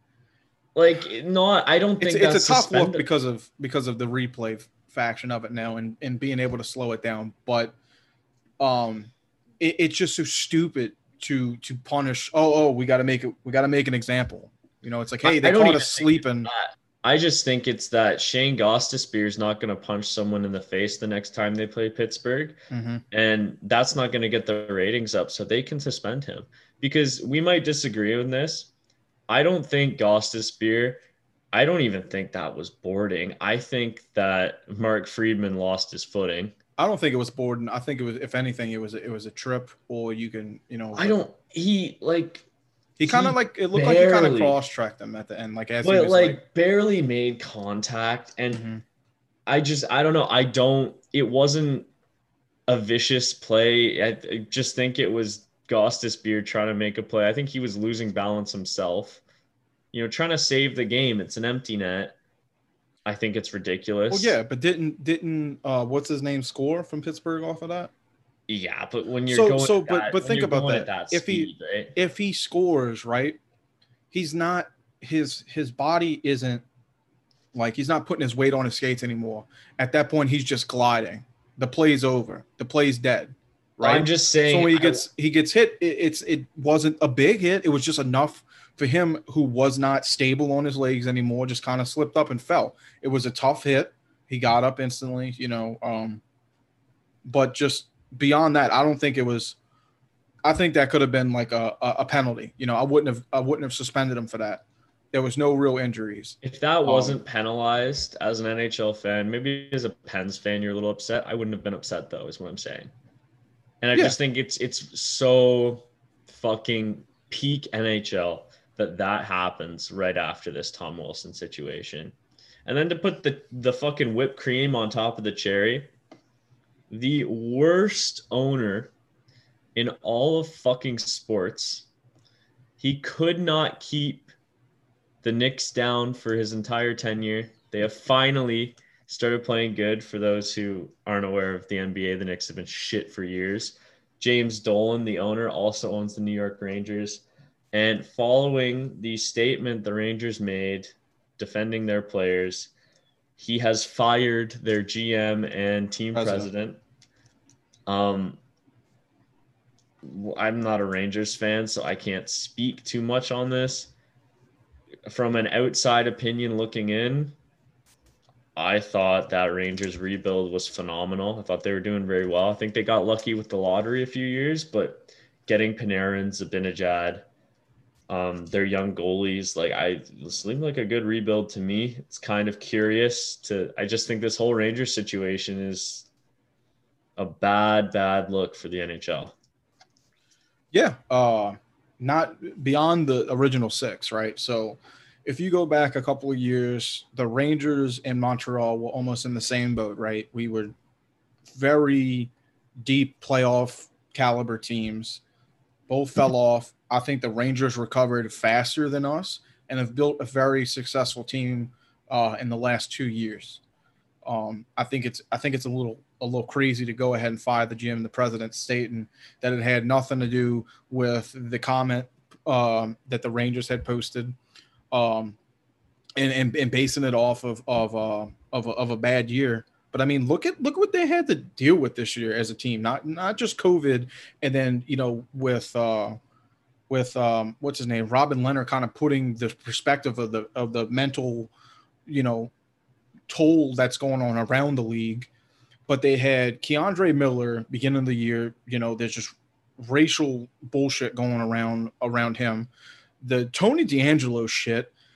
Like, not. I don't think It's that's it's a tough suspended. look because of because of the replay faction of it now and and being able to slow it down. But um, it, it's just so stupid to to punish. Oh oh, we got to make it. We got to make an example. You know, it's like, hey, I- they I don't caught even us think it's sleeping. that. I just think it's that Shane Gostisbehere is not going to punch someone in the face the next time they play Pittsburgh. Mm-hmm. And that's not going to get the ratings up, so they can suspend him. Because we might disagree on this. I don't think Gostisbehere, I don't even think that was boarding. I think that Mark Friedman lost his footing. I don't think it was Borden. I think it was, if anything, it was it was a trip, or you can, you know. I don't. He like. He kind of he like it looked like he kind of barely- cross-tracked them at the end, like as he But was like, like. barely made contact, and Mhm. I just I don't know. I don't. It wasn't a vicious play. I, I just think it was Gostisbehere trying to make a play. I think he was losing balance himself. You know, trying to save the game. It's an empty net. I think it's ridiculous. Well, yeah, but didn't didn't uh, what's his name score from Pittsburgh off of that? Yeah, but when you're So- going, so, at but- that, but when think you're about going that. At that If he- speed, right? If he scores, right, he's not his his body isn't like he's not putting his weight on his skates anymore. At that point, he's just gliding. The play's over. The play's dead. Right. I'm just saying. So when he I- gets he gets hit, it, it's it wasn't a big hit. It was just enough for him who was not stable on his legs anymore. Just kind of slipped up and fell. It was a tough hit. He got up instantly, you know. Um, but just beyond that, I don't think it was. I think that could have been like a, a, a penalty. You know, I wouldn't have I wouldn't have suspended him for that. There was no real injuries. If that Um, wasn't penalized as an N H L fan, maybe as a Pens fan, you're a little upset. I wouldn't have been upset though, is what I'm saying. And I Yeah. just think it's it's so fucking peak N H L that that happens right after this Tom Wilson situation. And then to put the the fucking whipped cream on top of the cherry, the worst owner in all of fucking sports, he could not keep the Knicks down for his entire tenure. They have finally started playing good. For those who aren't aware of the N B A, the Knicks have been shit for years. James Dolan, the owner, also owns the New York Rangers. And following the statement the Rangers made defending their players, he has fired their G M and team president. President. Um, I'm not a Rangers fan, so I can't speak too much on this. From an outside opinion looking in, I thought that Rangers rebuild was phenomenal. I thought they were doing very well. I think they got lucky with the lottery a few years, but getting Panarin, Zibanejad, um, their young goalies, like I it seemed like a good rebuild to me. It's kind of curious to. I just think this whole Rangers situation is a bad, bad look for the N H L. Yeah, uh, not beyond the original six, right? So if you go back a couple of years, the Rangers and Montreal were almost in the same boat, right? We were very deep playoff caliber teams. Both fell off. I think the Rangers recovered faster than us and have built a very successful team uh, in the last two years. Um, I think it's I think it's a little a little crazy to go ahead and fire the G M and the president, stating that it had nothing to do with the comment um, that the Rangers had posted, um, and, and and basing it off of of uh, of a, of a bad year. But I mean, look at look what they had to deal with this year as a team. Not not just COVID, and then you know with uh, with um, what's his name, Robin Leonard, kind of putting the perspective of the of the mental, you know, toll that's going on around the league. But they had Keandre Miller beginning of the year. You know, there's just racial bullshit going around around him. The Tony DeAngelo shit.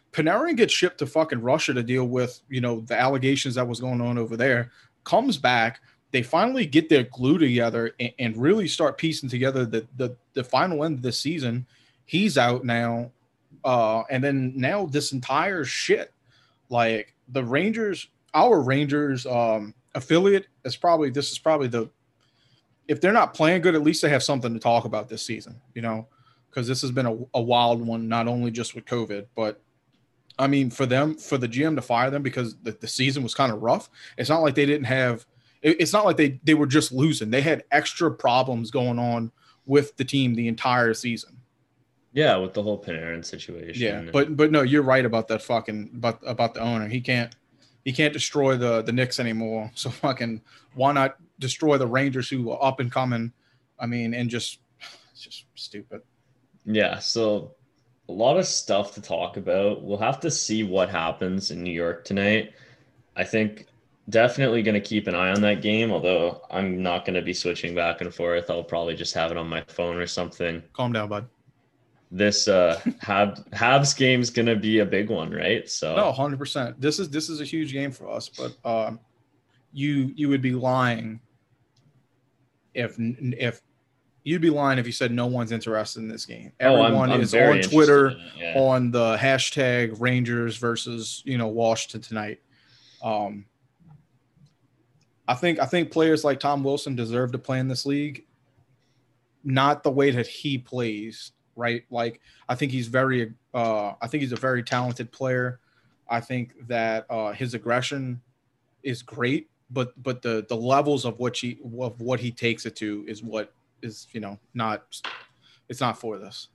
Panarin gets shipped to fucking Russia to deal with, you know, the allegations that was going on over there, comes back. They finally get their glue together and, and really start piecing together the, the, the final end of the season. He's out now. Uh, and then now this entire shit, like the Rangers, our Rangers um, affiliate is probably, this is probably the, if they're not playing good, at least they have something to talk about this season, you know, because this has been a, a wild one, not only just with COVID, but I mean, for them, for the G M to fire them because the, the season was kind of rough. It's not like they didn't have, it, it's not like they, they were just losing. They had extra problems going on with the team the entire season. Yeah, with the whole Panarin situation. Yeah, but but no, you're right about that fucking about about the owner. He can't he can't destroy the the Knicks anymore. So fucking why not destroy the Rangers who are up and coming? I mean, and just it's just stupid. Yeah, so a lot of stuff to talk about. We'll have to see what happens in New York tonight. I think definitely going to keep an eye on that game, although I'm not going to be switching back and forth. I'll probably just have it on my phone or something. Calm down, bud. This uh Habs Habs game is gonna be a big one, right? So no, one hundred percent. This is this is a huge game for us, but um, you you would be lying if if you'd be lying if you said no one's interested in this game. Everyone oh, I'm, I'm is on Twitter yeah. on the hashtag Rangers versus you know Washington tonight. Um, I think I think players like Tom Wilson deserve to play in this league, not the way that he plays. Right. Like, I think he's very, uh, I think he's a very talented player. I think that uh, his aggression is great, but, but the, the levels of what he, of what he takes it to is what is, you know, not, it's not for this.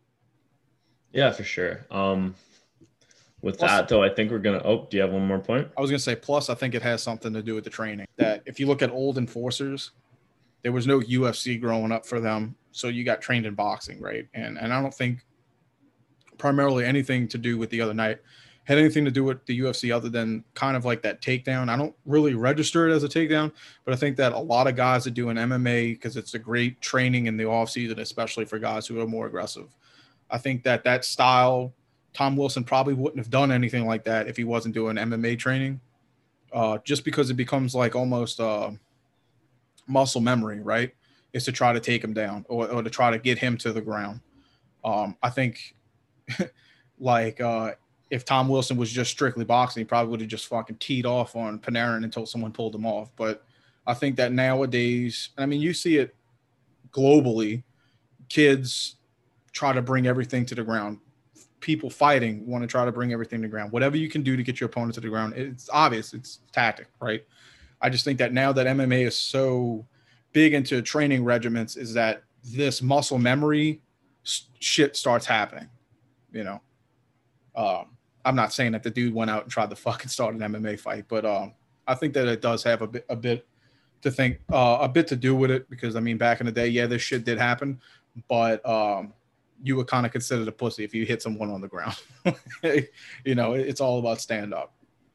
Yeah, for sure. Um, with plus, that though, I think we're going to, oh, do you have one more point? I was going to say, plus I think it has something to do with the training that if you look at old enforcers, there was no U F C growing up for them. So you got trained in boxing, right? And and I don't think primarily anything to do with the other night had anything to do with the U F C other than kind of like that takedown. I don't really register it as a takedown, but I think that a lot of guys that do an M M A because it's a great training in the offseason, especially for guys who are more aggressive. I think that that style, Tom Wilson probably wouldn't have done anything like that if he wasn't doing M M A training, uh, just because it becomes like almost uh, muscle memory, right? Is to try to take him down or, or to try to get him to the ground. Um, I think like uh, if Tom Wilson was just strictly boxing, he probably would have just fucking teed off on Panarin until someone pulled him off. But I think that nowadays, I mean, you see it globally, kids try to bring everything to the ground. People fighting want to try to bring everything to the ground. Whatever you can do to get your opponent to the ground, it's obvious. It's tactic, right? I just think that now that M M A is so big into training regiments is that this muscle memory shit starts happening, you know. Um, I'm not saying that the dude went out and tried to fucking start an M M A fight, but um, I think that it does have a bit, a bit to think, uh, a bit to do with it because I mean, back in the day, yeah, this shit did happen, but um, you were kind of considered a pussy if you hit someone on the ground. You know, it's all about stand up.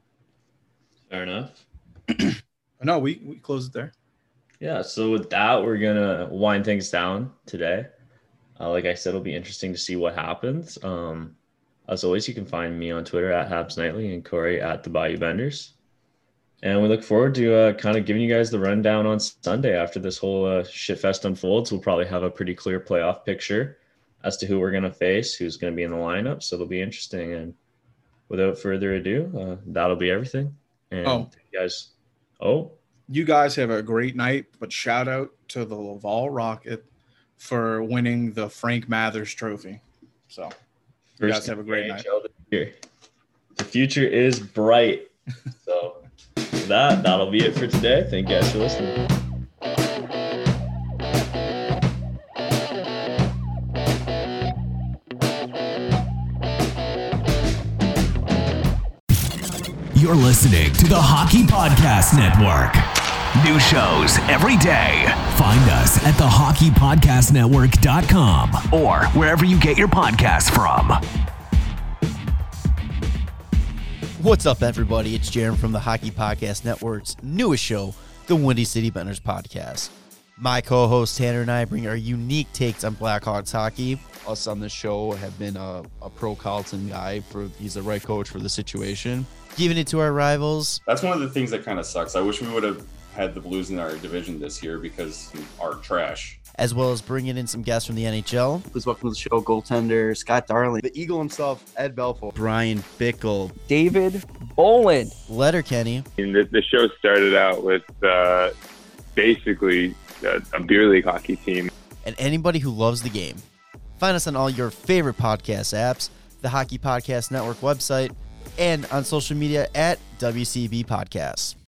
Fair enough. No, we we close it there. Yeah, so with that, we're going to wind things down today. Uh, like I said, it'll be interesting to see what happens. Um, as always, you can find me on Twitter at Habs Nightly and Corey at the Bayou Benders. And we look forward to uh, kind of giving you guys the rundown on Sunday after this whole uh, shitfest unfolds. We'll probably have a pretty clear playoff picture as to who we're going to face, who's going to be in the lineup. So it'll be interesting. And without further ado, uh, that'll be everything. And oh. you guys, oh, You guys have a great night, but shout out to the Laval Rocket for winning the Frank Mathers Trophy. So you First guys have a great night. Year. The future is bright. So with that, that'll be it for today. Thank you guys for listening. You're listening to the Hockey Podcast Network. New shows every day. Find us at the hockey podcast network dot com or wherever you get your podcasts from. What's up, everybody? It's Jaron from the Hockey Podcast Network's newest show, the Windy City Benders Podcast. My co-host Tanner and I bring our unique takes on Blackhawks hockey. Us on this show have been a, a pro Carlton guy. For he's the right coach for the situation. Giving it to our rivals. That's one of the things that kind of sucks. I wish we would have had the Blues in our division this year because our trash. As well as bringing in some guests from the N H L. Please welcome to the show, goaltender Scott Darling, The Eagle himself, Ed Belfour, Brian Bickle, David Boland, Letterkenny. And the, the show started out with uh, basically a, a beer league hockey team. And anybody who loves the game. Find us on all your favorite podcast apps, the Hockey Podcast Network website, and on social media at W C B Podcasts.